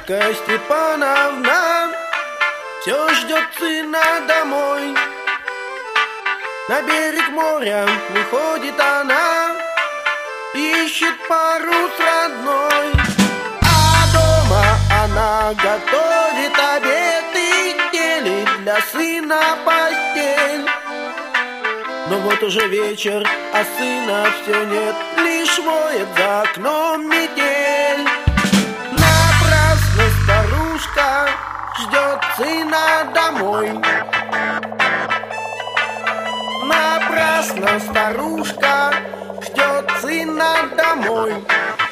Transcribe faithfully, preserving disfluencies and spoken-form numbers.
Марьяшка Степановна все ждет сына домой. На берег моря выходит она, ищет парус родной. А дома она готовит обед и делит для сына постель. Но вот уже вечер, а сына все нет, лишь воет за окном метель. Напрасно старушка ждет сына домой. Напрасно старушка ждет сына домой.